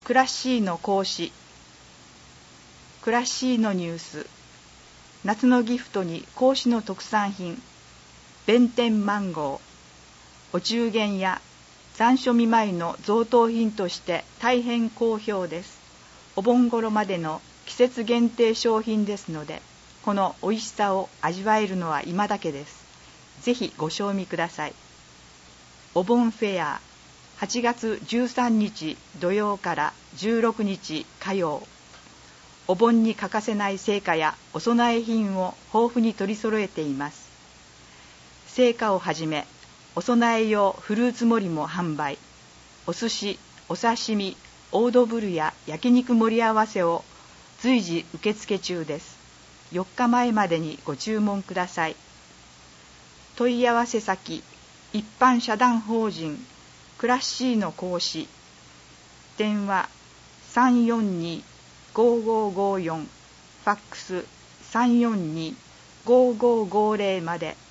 クラッシーの講師、クラッシーのニュース、夏のギフトに講師の特産品、弁天マンゴー、お中元や残暑見舞いの贈答品として大変好評です。お盆頃までの季節限定商品ですので、この美味しさを味わえるのは今だけです。ぜひご賞味ください。お盆フェア、8月13日土曜から16日火曜。お盆に欠かせない青果やお供え品を豊富に取り揃えています。青果をはじめ、お供え用フルーツ盛りも販売。お寿司、お刺身、オードブルや焼肉盛り合わせを随時受付中です。4日前までにご注文ください。問い合わせ先、一般社団法人クラッシーの講師、電話342-5554、ファックス342-5550まで。